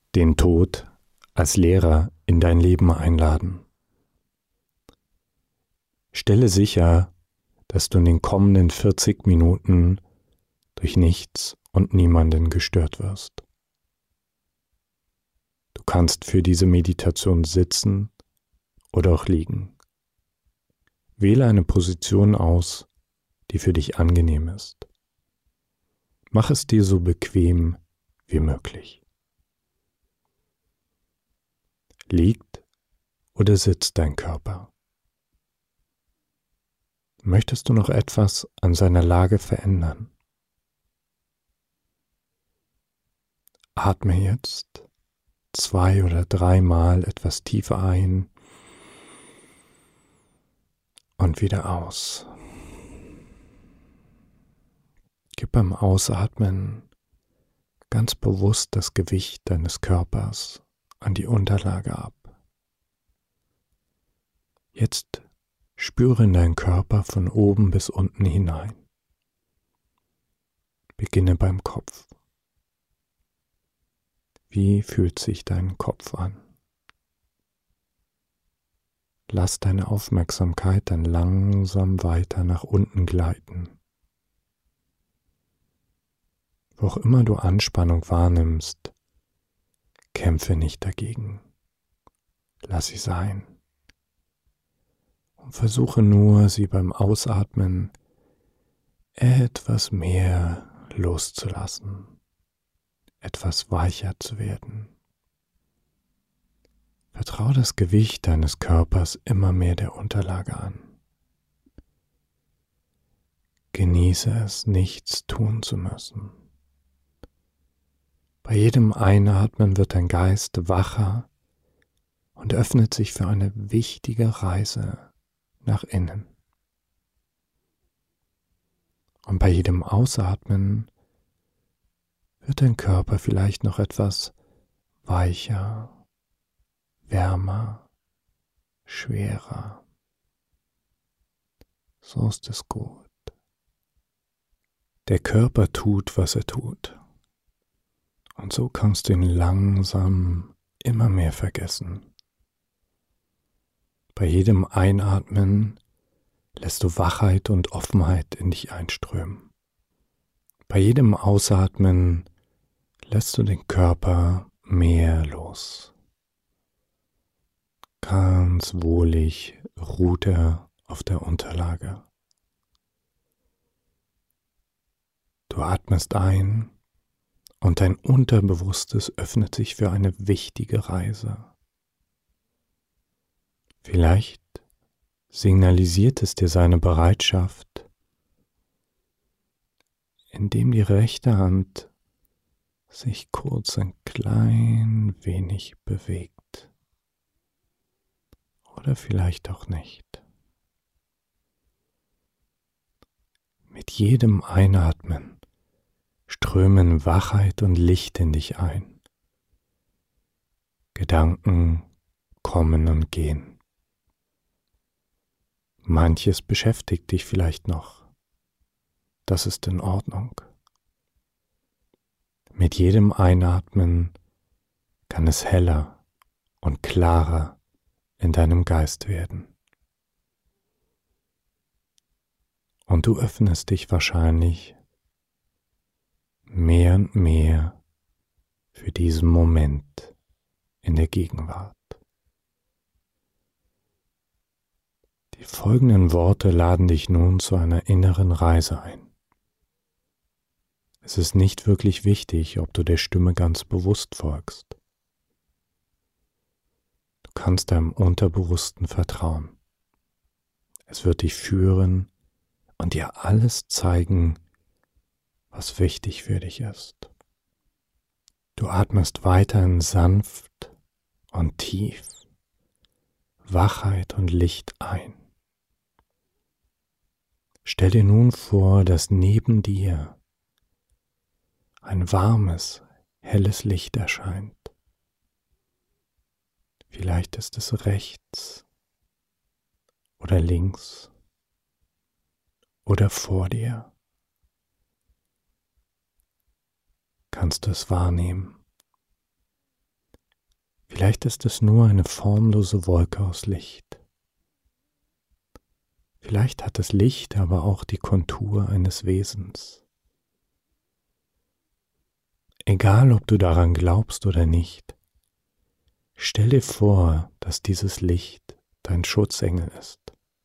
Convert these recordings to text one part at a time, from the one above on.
Den Tod als Lehrer in dein Leben einladen. Stelle sicher, dass du in den kommenden 40 Minuten durch nichts und niemanden gestört wirst. Du kannst für diese Meditation sitzen oder auch liegen. Wähle eine Position aus, die für dich angenehm ist. Mach es dir so bequem wie möglich. Liegt oder sitzt dein Körper? Möchtest du noch etwas an seiner Lage verändern? Atme jetzt 2 oder 3 Mal etwas tiefer ein und wieder aus. Gib beim Ausatmen ganz bewusst das Gewicht deines Körpers an die Unterlage ab. Jetzt spüre in deinen Körper von oben bis unten hinein. Beginne beim Kopf. Wie fühlt sich dein Kopf an? Lass deine Aufmerksamkeit dann langsam weiter nach unten gleiten. Wo auch immer du Anspannung wahrnimmst, kämpfe nicht dagegen. Lass sie sein. Und versuche nur, sie beim Ausatmen etwas mehr loszulassen, etwas weicher zu werden. Vertraue das Gewicht deines Körpers immer mehr der Unterlage an. Genieße es, nichts tun zu müssen. Bei jedem Einatmen wird dein Geist wacher und öffnet sich für eine wichtige Reise nach innen. Und bei jedem Ausatmen wird dein Körper vielleicht noch etwas weicher, wärmer, schwerer. So ist es gut. Der Körper tut, was er tut. Und so kannst du ihn langsam immer mehr vergessen. Bei jedem Einatmen lässt du Wachheit und Offenheit in dich einströmen. Bei jedem Ausatmen lässt du den Körper mehr los. Ganz wohlig ruht er auf der Unterlage. Du atmest ein und dein Unterbewusstes öffnet sich für eine wichtige Reise. Vielleicht signalisiert es dir seine Bereitschaft, indem die rechte Hand sich kurz ein klein wenig bewegt. Oder vielleicht auch nicht. Mit jedem Einatmen strömen Wachheit und Licht in dich ein. Gedanken kommen und gehen. Manches beschäftigt dich vielleicht noch. Das ist in Ordnung. Mit jedem Einatmen kann es heller und klarer in deinem Geist werden. Und du öffnest dich wahrscheinlich mehr und mehr für diesen Moment in der Gegenwart. Die folgenden Worte laden dich nun zu einer inneren Reise ein. Es ist nicht wirklich wichtig, ob du der Stimme ganz bewusst folgst. Du kannst deinem Unterbewussten vertrauen. Es wird dich führen und dir alles zeigen, was wichtig für dich ist. Du atmest weiterhin sanft und tief Wachheit und Licht ein. Stell dir nun vor, dass neben dir ein warmes, helles Licht erscheint. Vielleicht ist es rechts oder links oder vor dir. Kannst du es wahrnehmen? Vielleicht ist es nur eine formlose Wolke aus Licht. Vielleicht hat das Licht aber auch die Kontur eines Wesens. Egal, ob du daran glaubst oder nicht, stell dir vor, dass dieses Licht dein Schutzengel ist.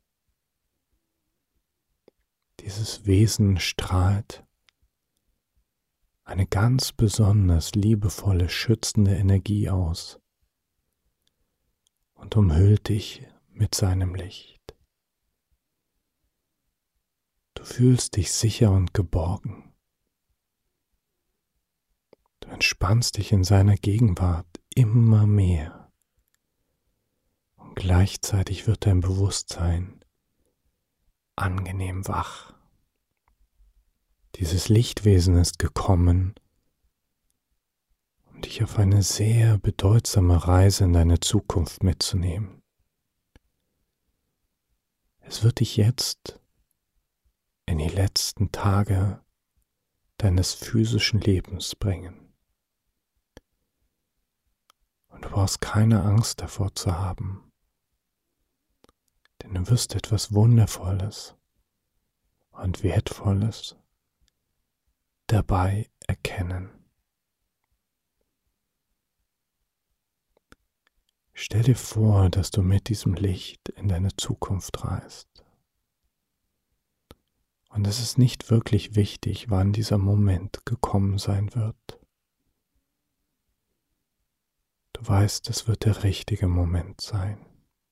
Dieses Wesen strahlt eine ganz besonders liebevolle, schützende Energie aus und umhüllt dich mit seinem Licht. Du fühlst dich sicher und geborgen. Du entspannst dich in seiner Gegenwart immer mehr und gleichzeitig wird dein Bewusstsein angenehm wach. Dieses Lichtwesen ist gekommen, um dich auf eine sehr bedeutsame Reise in deine Zukunft mitzunehmen. Es wird dich jetzt in die letzten Tage deines physischen Lebens bringen. Und du brauchst keine Angst davor zu haben, denn du wirst etwas Wundervolles und Wertvolles dabei erkennen. Stell dir vor, dass du mit diesem Licht in deine Zukunft reist. Und es ist nicht wirklich wichtig, wann dieser Moment gekommen sein wird. Du weißt, es wird der richtige Moment sein.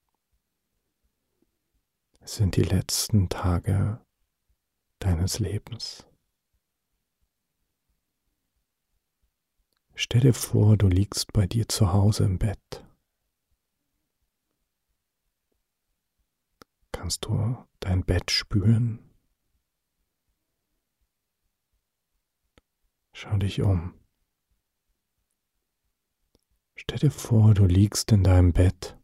Es sind die letzten Tage deines Lebens. Stell dir vor, du liegst bei dir zu Hause im Bett. Kannst du dein Bett spüren? Schau dich um. Stell dir vor, du liegst in deinem Bett,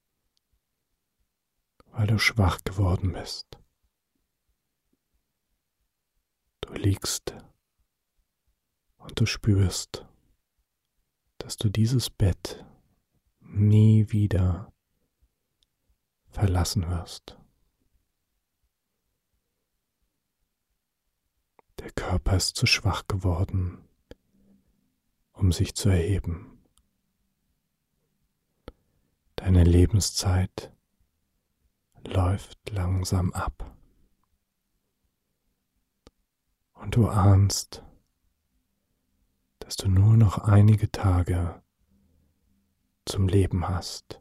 weil du schwach geworden bist. Du liegst und du spürst, dass du dieses Bett nie wieder verlassen wirst. Der Körper ist zu schwach geworden, um sich zu erheben. Deine Lebenszeit läuft langsam ab. Und du ahnst, dass du nur noch einige Tage zum Leben hast.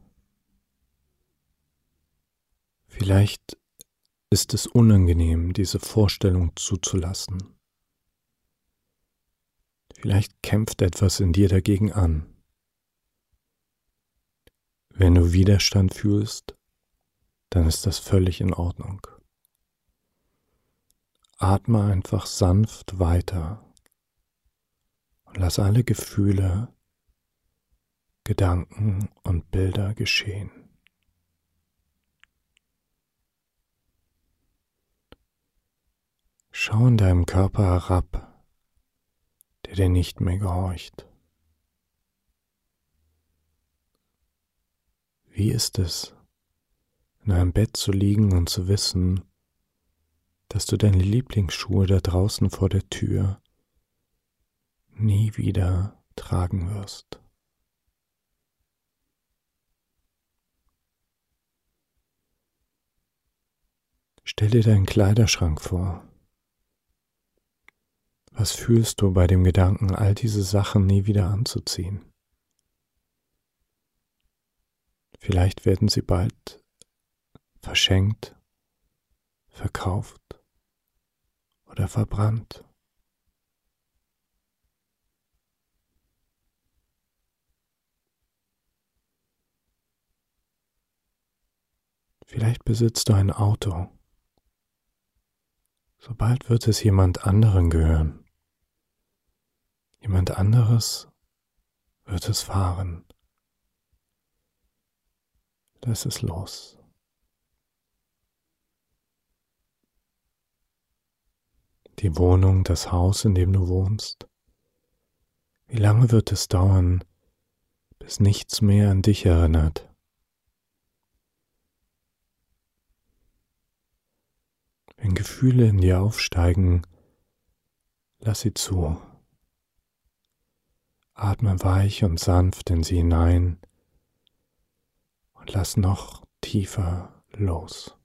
Vielleicht ist es unangenehm, diese Vorstellung zuzulassen. Vielleicht kämpft etwas in dir dagegen an. Wenn du Widerstand fühlst, dann ist das völlig in Ordnung. Atme einfach sanft weiter und lass alle Gefühle, Gedanken und Bilder geschehen. Schau in deinem Körper herab, der dir nicht mehr gehorcht. Wie ist es, in einem Bett zu liegen und zu wissen, dass du deine Lieblingsschuhe da draußen vor der Tür nie wieder tragen wirst? Stell dir deinen Kleiderschrank vor. Was fühlst du bei dem Gedanken, all diese Sachen nie wieder anzuziehen? Vielleicht werden sie bald verschenkt, verkauft oder verbrannt. Vielleicht besitzt du ein Auto. So bald wird es jemand anderen gehören. Jemand anderes wird es fahren. Lass es los. Die Wohnung, das Haus, in dem du wohnst. Wie lange wird es dauern, bis nichts mehr an dich erinnert. Wenn Gefühle in dir aufsteigen, lass sie zu. Atme weich und sanft in sie hinein und lass noch tiefer los.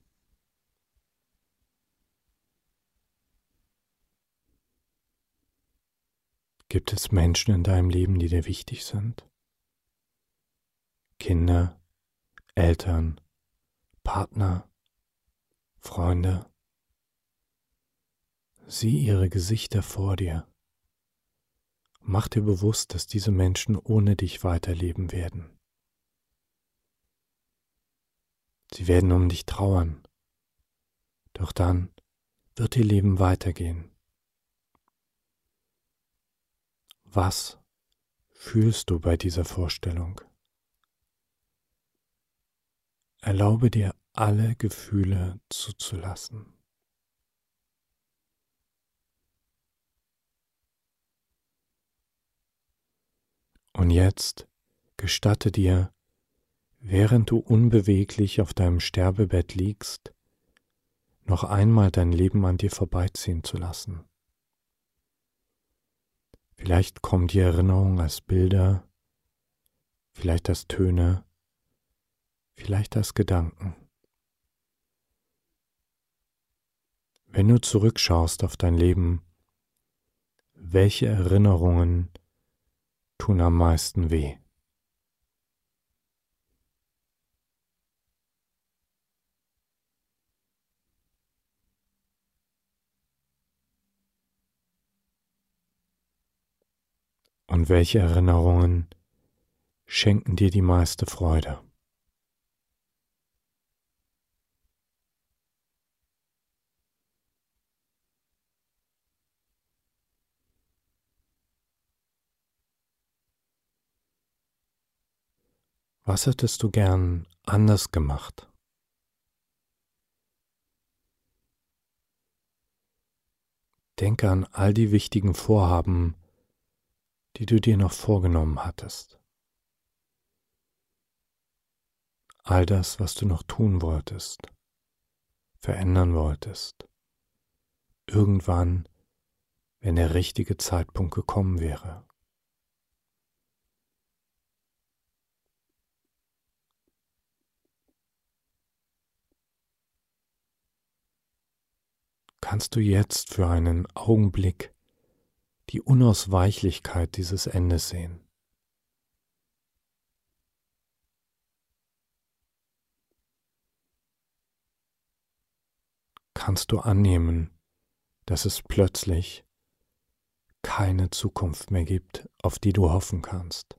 Gibt es Menschen in deinem Leben, die dir wichtig sind? Kinder, Eltern, Partner, Freunde? Sieh ihre Gesichter vor dir. Mach dir bewusst, dass diese Menschen ohne dich weiterleben werden. Sie werden um dich trauern, doch dann wird ihr Leben weitergehen. Was fühlst du bei dieser Vorstellung? Erlaube dir, alle Gefühle zuzulassen. Und jetzt gestatte dir, während du unbeweglich auf deinem Sterbebett liegst, noch einmal dein Leben an dir vorbeiziehen zu lassen. Vielleicht kommen die Erinnerungen als Bilder, vielleicht als Töne, vielleicht als Gedanken. Wenn du zurückschaust auf dein Leben, welche Erinnerungen tun am meisten weh? Und welche Erinnerungen schenken dir die meiste Freude? Was hättest du gern anders gemacht? Denke an all die wichtigen Vorhaben, die du dir noch vorgenommen hattest. All das, was du noch tun wolltest, verändern wolltest. Irgendwann, wenn der richtige Zeitpunkt gekommen wäre. Kannst du jetzt für einen Augenblick die Unausweichlichkeit dieses Endes sehen? Kannst du annehmen, dass es plötzlich keine Zukunft mehr gibt, auf die du hoffen kannst?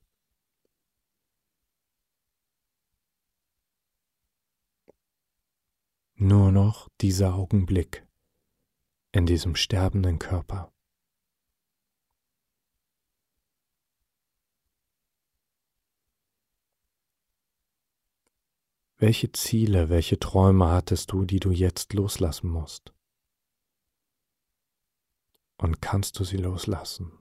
Nur noch dieser Augenblick in diesem sterbenden Körper. Welche Ziele, welche Träume hattest du, die du jetzt loslassen musst? Und kannst du sie loslassen?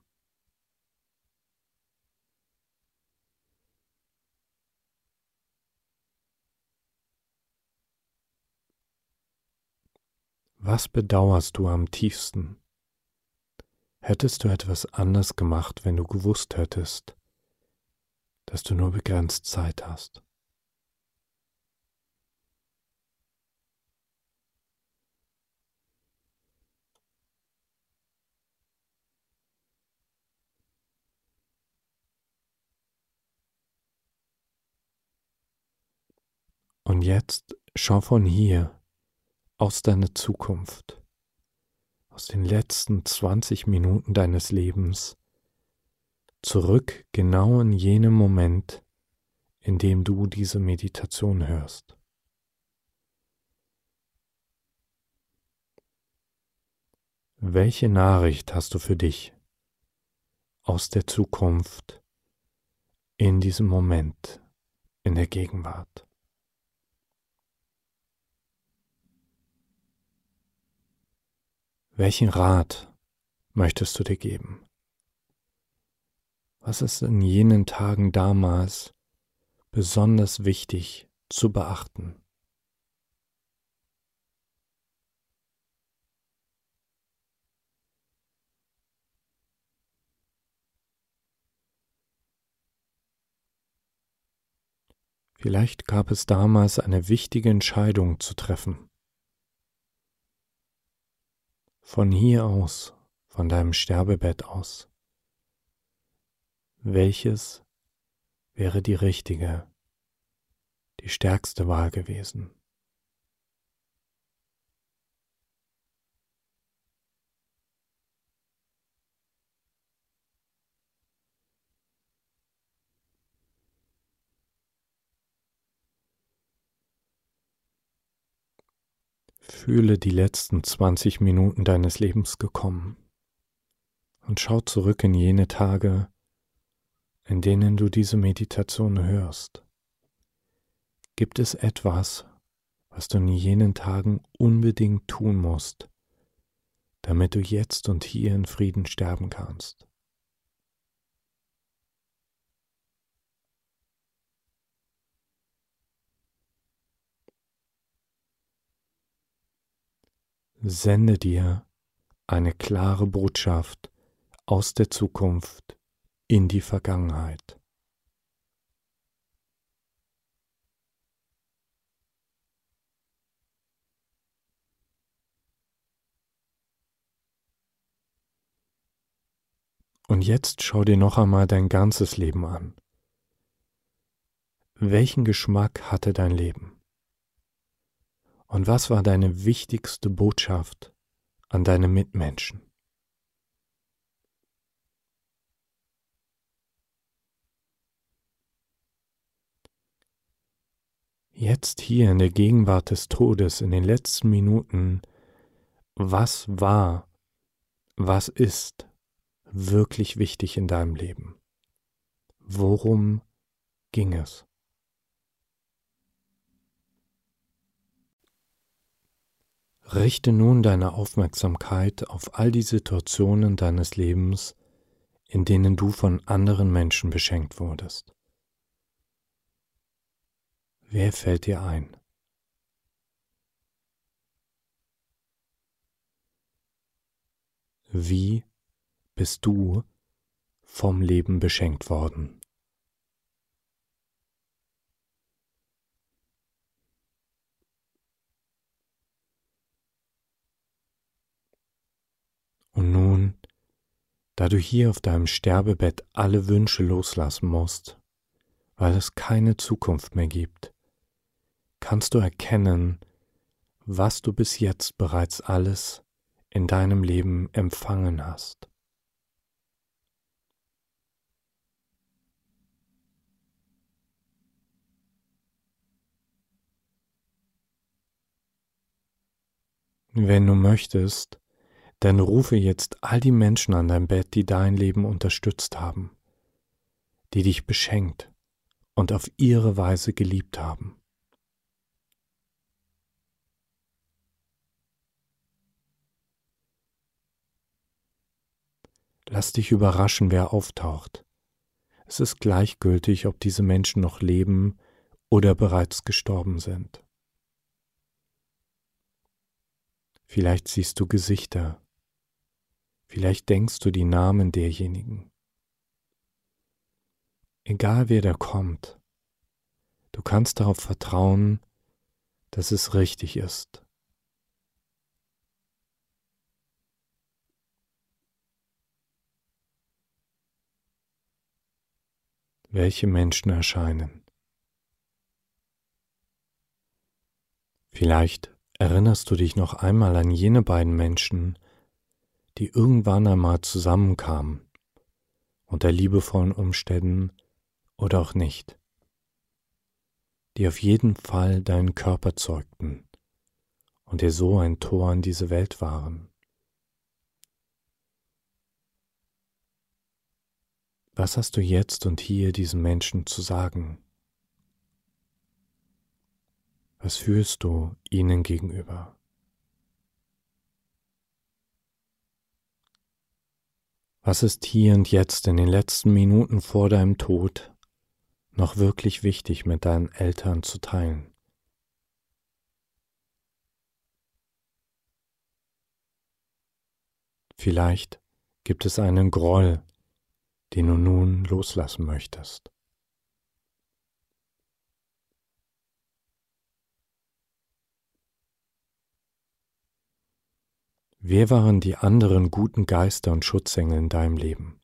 Was bedauerst du am tiefsten? Hättest du etwas anders gemacht, wenn du gewusst hättest, dass du nur begrenzt Zeit hast? Und jetzt schau von hier aus deiner Zukunft, aus den letzten 20 Minuten deines Lebens, zurück genau in jenem Moment, in dem du diese Meditation hörst. Welche Nachricht hast du für dich aus der Zukunft in diesem Moment, in der Gegenwart? Welchen Rat möchtest du dir geben? Was ist in jenen Tagen damals besonders wichtig zu beachten? Vielleicht gab es damals eine wichtige Entscheidung zu treffen. Von hier aus, von deinem Sterbebett aus. Welches wäre die richtige, die stärkste Wahl gewesen? Fühle die letzten 20 Minuten deines Lebens gekommen und schau zurück in jene Tage, in denen du diese Meditation hörst. Gibt es etwas, was du in jenen Tagen unbedingt tun musst, damit du jetzt und hier in Frieden sterben kannst? Sende dir eine klare Botschaft aus der Zukunft in die Vergangenheit. Und jetzt schau dir noch einmal dein ganzes Leben an. Welchen Geschmack hatte dein Leben? Und was war deine wichtigste Botschaft an deine Mitmenschen? Jetzt hier in der Gegenwart des Todes, in den letzten Minuten, was war, was ist wirklich wichtig in deinem Leben? Worum ging es? Richte nun deine Aufmerksamkeit auf all die Situationen deines Lebens, in denen du von anderen Menschen beschenkt wurdest. Wer fällt dir ein? Wie bist du vom Leben beschenkt worden? Und nun, da du hier auf deinem Sterbebett alle Wünsche loslassen musst, weil es keine Zukunft mehr gibt, kannst du erkennen, was du bis jetzt bereits alles in deinem Leben empfangen hast. Wenn du möchtest, dann rufe jetzt all die Menschen an dein Bett, die dein Leben unterstützt haben, die dich beschenkt und auf ihre Weise geliebt haben. Lass dich überraschen, wer auftaucht. Es ist gleichgültig, ob diese Menschen noch leben oder bereits gestorben sind. Vielleicht siehst du Gesichter, vielleicht denkst du die Namen derjenigen. Egal wer da kommt, du kannst darauf vertrauen, dass es richtig ist. Welche Menschen erscheinen? Vielleicht erinnerst du dich noch einmal an jene beiden Menschen, die irgendwann einmal zusammenkamen, unter liebevollen Umständen oder auch nicht, die auf jeden Fall deinen Körper zeugten und dir so ein Tor in diese Welt waren. Was hast du jetzt und hier diesen Menschen zu sagen? Was fühlst du ihnen gegenüber? Was ist hier und jetzt in den letzten Minuten vor deinem Tod noch wirklich wichtig mit deinen Eltern zu teilen? Vielleicht gibt es einen Groll, den du nun loslassen möchtest. Wer waren die anderen guten Geister und Schutzengel in deinem Leben?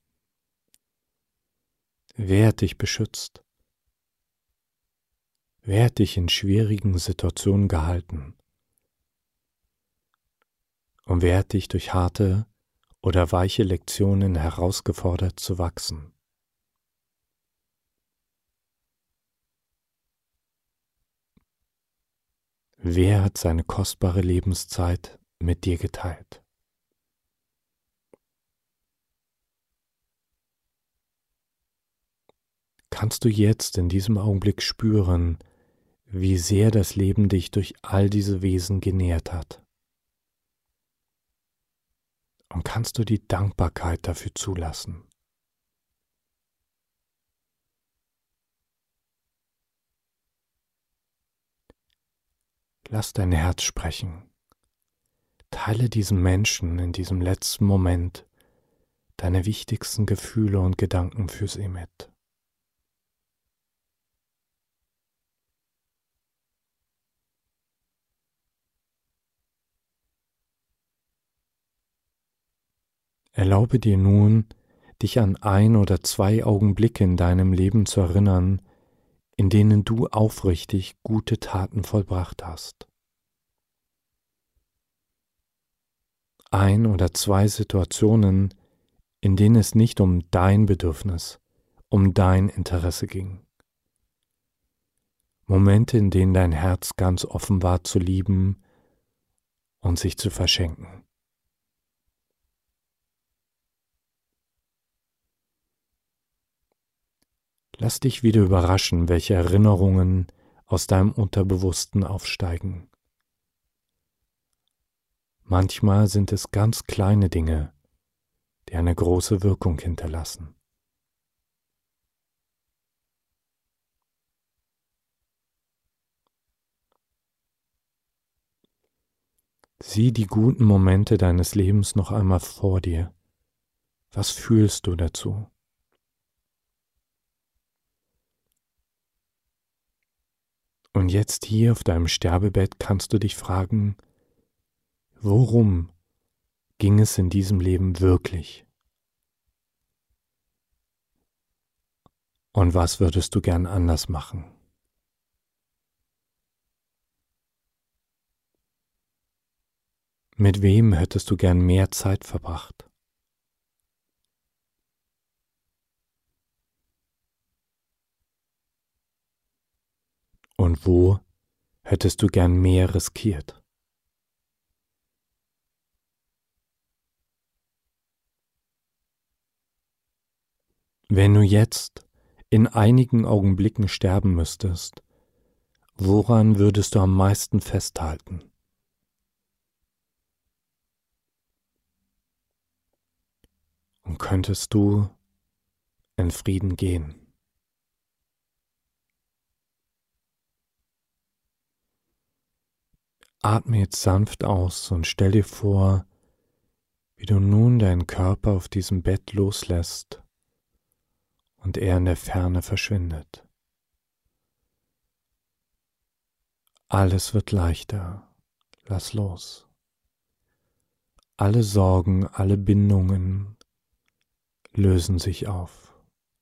Wer hat dich beschützt? Wer hat dich in schwierigen Situationen gehalten? Und wer hat dich durch harte oder weiche Lektionen herausgefordert zu wachsen? Wer hat seine kostbare Lebenszeit mit dir geteilt? Kannst du jetzt in diesem Augenblick spüren, wie sehr das Leben dich durch all diese Wesen genährt hat? Und kannst du die Dankbarkeit dafür zulassen? Lass dein Herz sprechen. Teile diesem Menschen in diesem letzten Moment deine wichtigsten Gefühle und Gedanken für sie mit. Erlaube dir nun, dich an 1 oder 2 Augenblicke in deinem Leben zu erinnern, in denen du aufrichtig gute Taten vollbracht hast. 1 oder 2 Situationen, in denen es nicht um dein Bedürfnis, um dein Interesse ging. Momente, in denen dein Herz ganz offen war zu lieben und sich zu verschenken. Lass dich wieder überraschen, welche Erinnerungen aus deinem Unterbewussten aufsteigen. Manchmal sind es ganz kleine Dinge, die eine große Wirkung hinterlassen. Sieh die guten Momente deines Lebens noch einmal vor dir. Was fühlst du dazu? Und jetzt hier auf deinem Sterbebett kannst du dich fragen, worum ging es in diesem Leben wirklich? Und was würdest du gern anders machen? Mit wem hättest du gern mehr Zeit verbracht? Und wo hättest du gern mehr riskiert? Wenn du jetzt in einigen Augenblicken sterben müsstest, woran würdest du am meisten festhalten? Und könntest du in Frieden gehen? Atme jetzt sanft aus und stell dir vor, wie du nun deinen Körper auf diesem Bett loslässt und er in der Ferne verschwindet. Alles wird leichter. Lass los. Alle Sorgen, alle Bindungen lösen sich auf.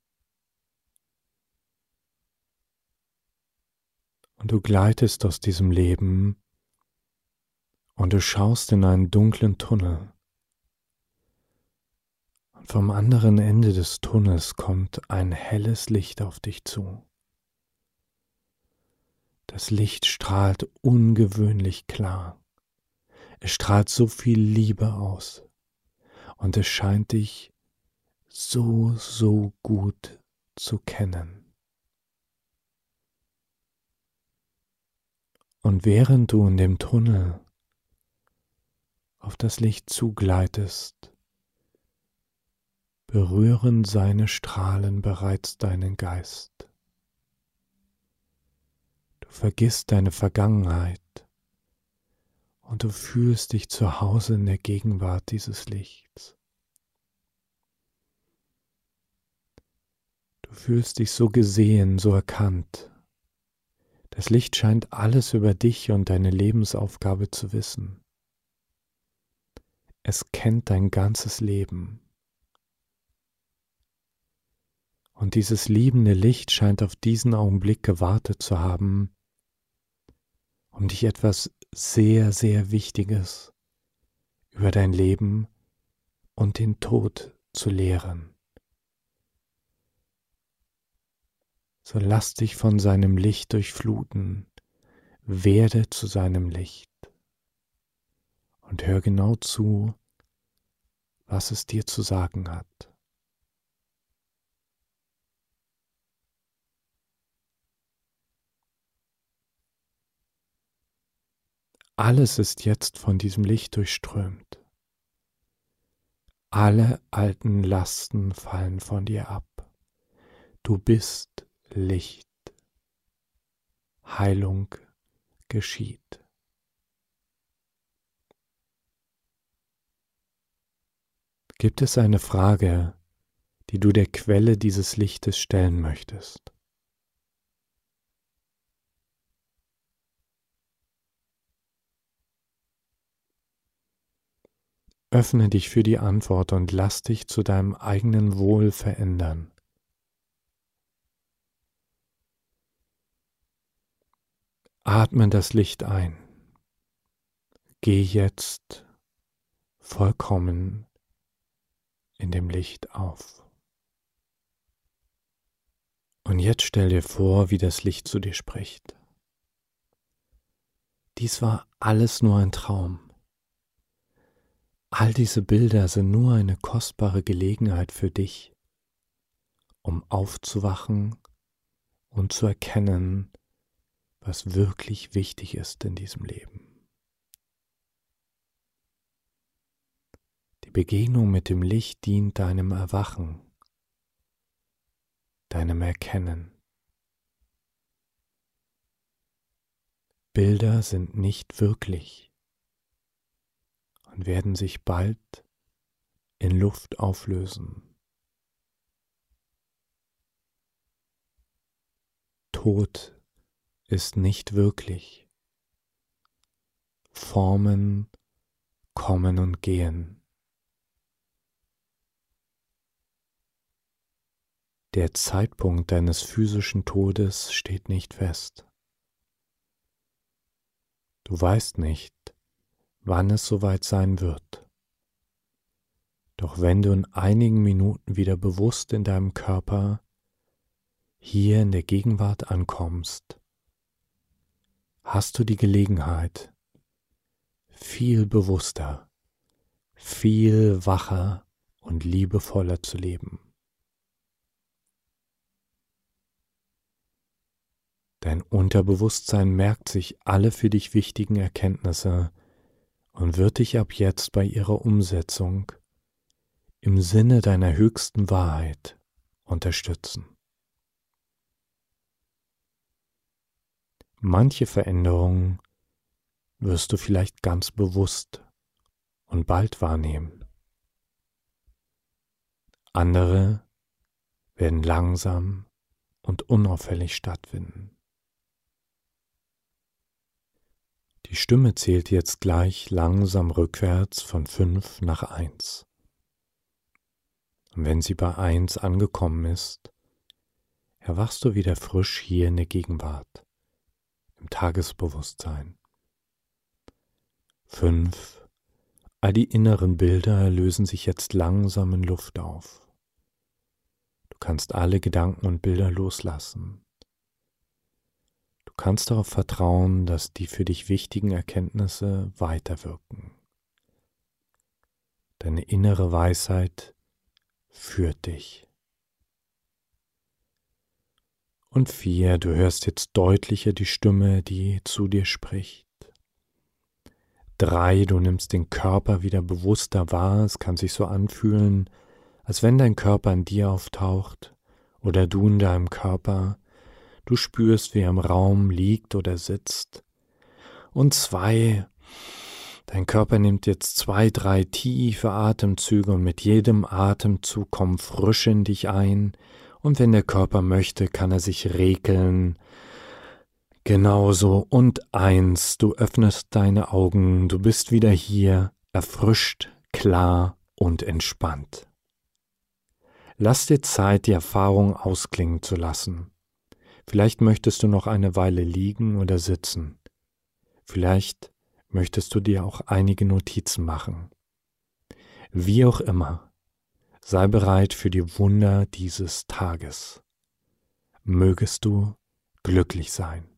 Und du gleitest aus diesem Leben und du schaust in einen dunklen Tunnel. Und vom anderen Ende des Tunnels kommt ein helles Licht auf dich zu. Das Licht strahlt ungewöhnlich klar. Es strahlt so viel Liebe aus und es scheint dich so, so gut zu kennen. Und während du in dem Tunnel auf das Licht zugleitest, berühren seine Strahlen bereits deinen Geist. Du vergisst deine Vergangenheit und du fühlst dich zu Hause in der Gegenwart dieses Lichts. Du fühlst dich so gesehen, so erkannt. Das Licht scheint alles über dich und deine Lebensaufgabe zu wissen. Es kennt dein ganzes Leben. Und dieses liebende Licht scheint auf diesen Augenblick gewartet zu haben, um dich etwas sehr, sehr Wichtiges über dein Leben und den Tod zu lehren. So lass dich von seinem Licht durchfluten, werde zu seinem Licht und hör genau zu, was es dir zu sagen hat. Alles ist jetzt von diesem Licht durchströmt. Alle alten Lasten fallen von dir ab. Du bist Licht. Heilung geschieht. Gibt es eine Frage, die du der Quelle dieses Lichtes stellen möchtest? Öffne dich für die Antwort und lass dich zu deinem eigenen Wohl verändern. Atme das Licht ein. Geh jetzt vollkommen in dem Licht auf. Und jetzt stell dir vor, wie das Licht zu dir spricht. Dies war alles nur ein Traum. All diese Bilder sind nur eine kostbare Gelegenheit für dich, um aufzuwachen und zu erkennen, was wirklich wichtig ist in diesem Leben. Die Begegnung mit dem Licht dient deinem Erwachen, deinem Erkennen. Bilder sind nicht wirklich und werden sich bald in Luft auflösen. Tod ist nicht wirklich. Formen kommen und gehen. Der Zeitpunkt deines physischen Todes steht nicht fest. Du weißt nicht, wann es soweit sein wird. Doch wenn du in einigen Minuten wieder bewusst in deinem Körper hier in der Gegenwart ankommst, hast du die Gelegenheit, viel bewusster, viel wacher und liebevoller zu leben. Dein Unterbewusstsein merkt sich alle für dich wichtigen Erkenntnisse und wird dich ab jetzt bei ihrer Umsetzung im Sinne deiner höchsten Wahrheit unterstützen. Manche Veränderungen wirst du vielleicht ganz bewusst und bald wahrnehmen. Andere werden langsam und unauffällig stattfinden. Die Stimme zählt jetzt gleich langsam rückwärts von 5 nach 1. Und wenn sie bei 1 angekommen ist, erwachst du wieder frisch hier in der Gegenwart, im Tagesbewusstsein. 5. All die inneren Bilder lösen sich jetzt langsam in Luft auf. Du kannst alle Gedanken und Bilder loslassen. Du kannst darauf vertrauen, dass die für dich wichtigen Erkenntnisse weiterwirken. Deine innere Weisheit führt dich. Und 4, du hörst jetzt deutlicher die Stimme, die zu dir spricht. 3, du nimmst den Körper wieder bewusster wahr, es kann sich so anfühlen, als wenn dein Körper in dir auftaucht oder du in deinem Körper. Du spürst, wie er im Raum liegt oder sitzt. Und 2, dein Körper nimmt jetzt 2, 3 tiefe Atemzüge und mit jedem Atemzug kommt Frische in dich ein. Und wenn der Körper möchte, kann er sich regeln. Genauso. Und 1, du öffnest deine Augen, du bist wieder hier, erfrischt, klar und entspannt. Lass dir Zeit, die Erfahrung ausklingen zu lassen. Vielleicht möchtest du noch eine Weile liegen oder sitzen. Vielleicht möchtest du dir auch einige Notizen machen. Wie auch immer, sei bereit für die Wunder dieses Tages. Mögest du glücklich sein.